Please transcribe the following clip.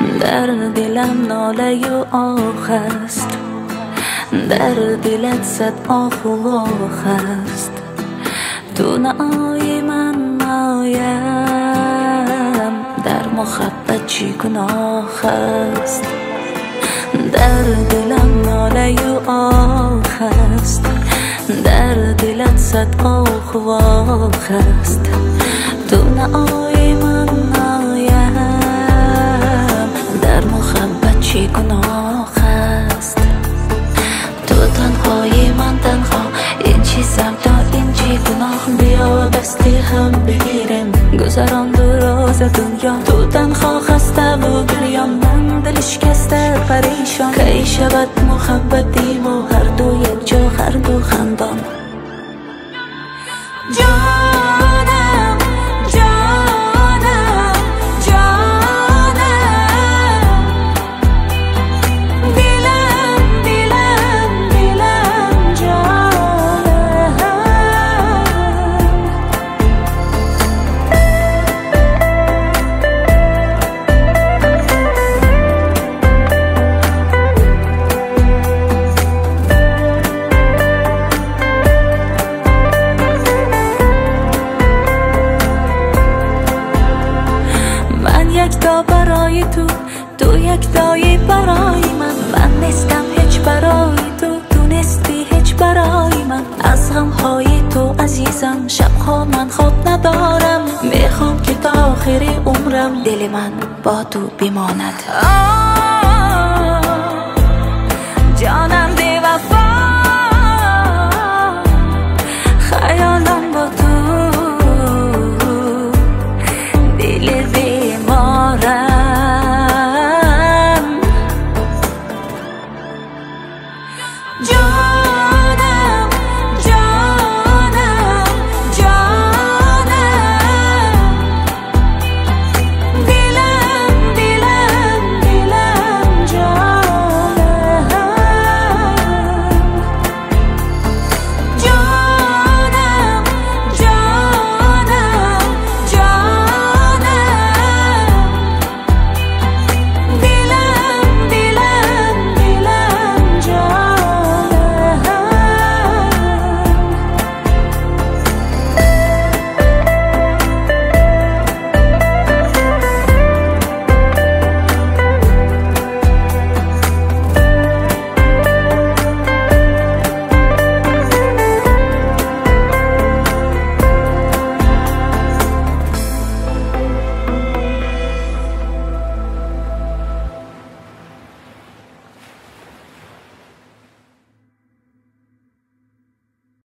در دلم ناله و آه است، در دلت صد آه و آه است. تو نای من نایم، در محبت چی گناه است. در دلم ناله و آه است، در دلت صد آه و آه است. تو نای من نایم، در محبت چی گناه است. تو تنهای من تنها، این چی سبدا این چی گناه. بیا دستی هم بگیریم گذران دراز دنیا. تو تنها خسته و گریان، من دل شکسته پریشان. کی شود محبتیم و هر دو یک جا، هر دو خندان. جانم جانم جانم، دلم دلم دلم جانم. یک تا برای تو، تو یک تایی برای من. من نیستم هیچ برای تو، تو نیستی هیچ برای من. از غمهای تو عزیزم، شبها من خواب ندارم. میخوام که تا آخر عمرم دل من با تو بماند. جانم